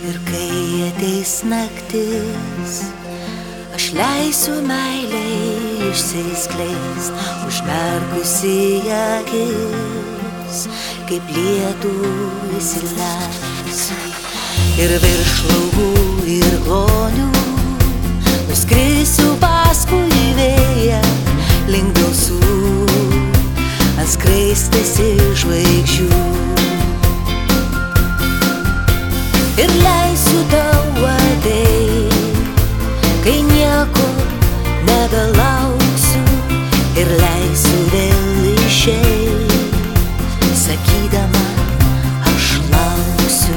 Ir kai ateis naktis, aš leisiu meilei išsiskleist, užmerkusi akis, kaip lietų įsileisiu. Ir virš laukų ir klonių nuskrisiu paskui vėją, link balsų ant skraistės iš žvaigždžių. Ir leisiu tau ateit, kai nieko nebelauksiu, ir leisiu vėl išeit, sakydama aš lauksiu.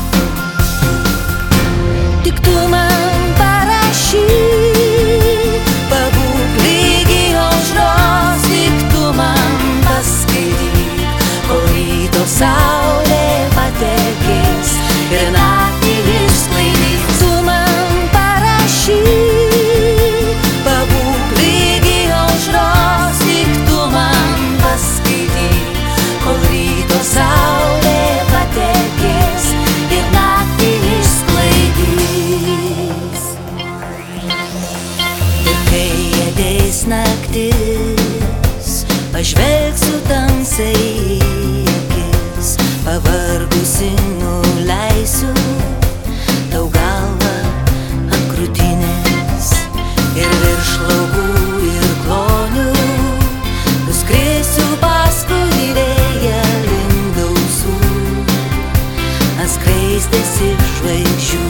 Tik tu man parašyk, pabūk lygi aušros, tik tu man paskaityk, kol ryto saulė patekės ir naktį išsklaidys. Tu man parašyk, pabūk lygi aušros, tik tu man paskaityk, kol ryto saulė patekės ir naktį išsklaidys. Ir kai ateis naktis, pažvelgsiu tamsai į akis, pavargusi nuleisiu tau galvą ant krūtinės, ir virš laukų ir klonių nuskrisiu paskui vėją, link dausų ant skraistės iš žvaigždžių.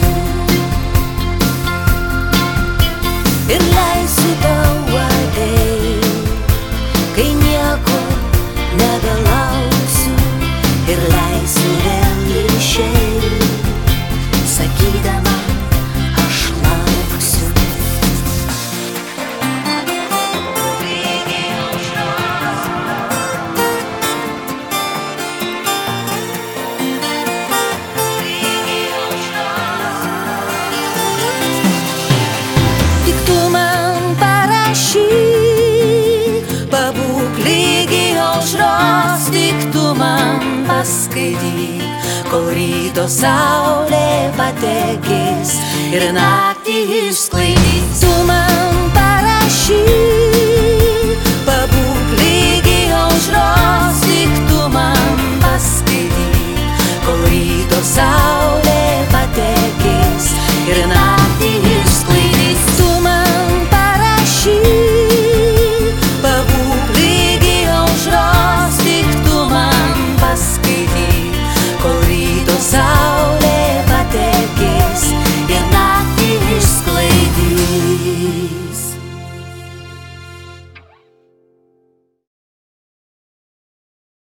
Ir leisiu tau ateit, kai nieko nebelauksiu, ir leisiu vėl išeit, sakydama aš lauksiu. Tik tu man parašyk, pabūk lygi aušros, tik tu man paskaityk, kol ryto saulė patekės ir naktį išsklaidys. Tu man parašyk,